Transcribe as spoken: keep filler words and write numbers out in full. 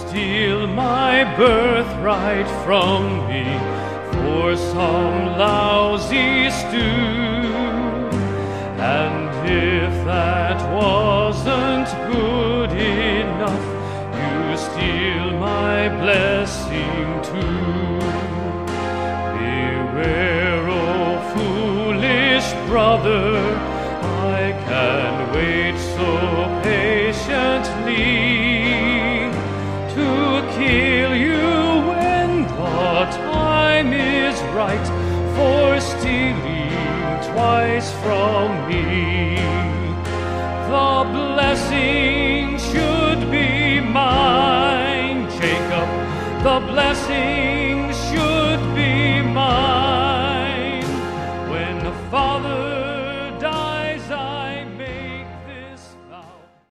steal my birthright from me for some lousy stew. And if that wasn't good enough, you steal my blessing too. Beware, O foolish brother, I can wait so patiently to kill you when the time is right for stealing twice from me. The blessing